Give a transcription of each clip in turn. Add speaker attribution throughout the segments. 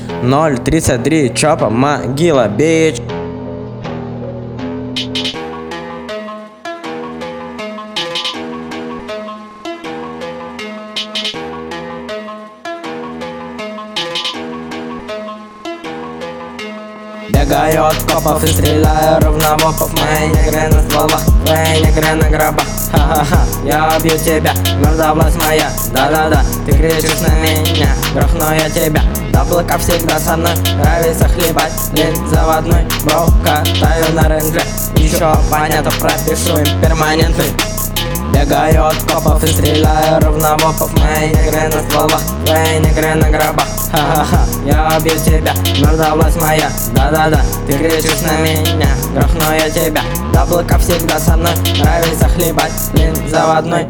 Speaker 1: 033 чопа, могила, бич. Бегаю от копов и стреляю ровно в опов. Мои негры на стволах, твои негры на гробах. Ха-ха-ха, я убью тебя, мордовласть моя. Да-да-да, ты кричишь на меня, грохну я тебя. Яблоко всегда со мной, нравится хлебать. Блин, заводной, бро, катаю на рейнджере. Еще понятно, пропишу им перманентный. Бегаю от копов и стреляю ровно в опов. Мои негры на стволах, твои негры на гробах. Ха-ха-ха, я убью тебя, мордовласть моя. Да-да-да, ты кричишь на меня, грохну я тебя. Яблоко всегда со мной, нравится хлебать. Блин, заводной.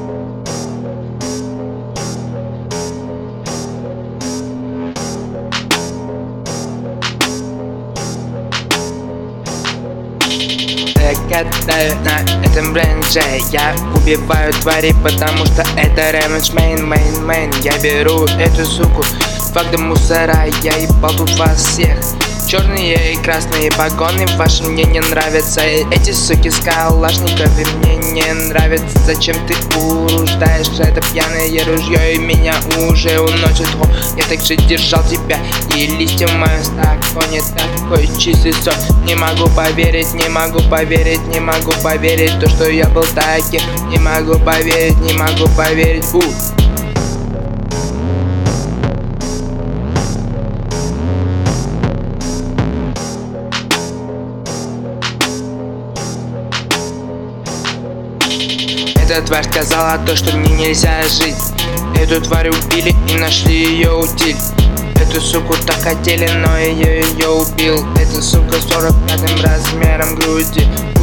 Speaker 2: Катаю на этом бренже. Я убиваю твари, потому что это ремедж мейн. Я беру эту суку, факт мусора. Я ебал тут вас всех. Черные и красные погоны ваши мне не нравятся. Эти суки с калашниками мне не нравятся. Зачем ты уруждаешь это пьяное ружье и меня уже уносит? Я так же держал тебя и листья в моем стаконе. Такой чистый сон. Не могу поверить, то, что я был таким. Не могу поверить. Эта тварь сказала то, что мне нельзя жить. Эту тварь убили и нашли ее утиль. Эту суку так хотели, но ее убил. Эта сука 45-м размером груди.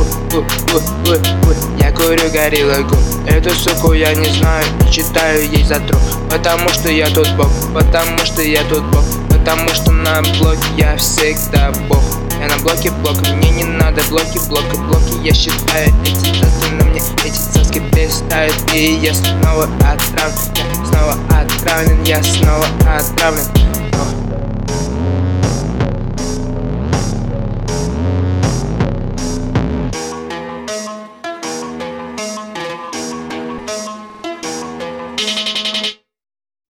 Speaker 2: Я курю гориллогу. Эту суку я не знаю и читаю ей затру. Потому что я тут бог, потому что на блоке я всегда бог. Я на блоке мне не надо блоки. Я считаю эти соски, но мне эти соски перестают. И я снова отравлен, я снова отравлен.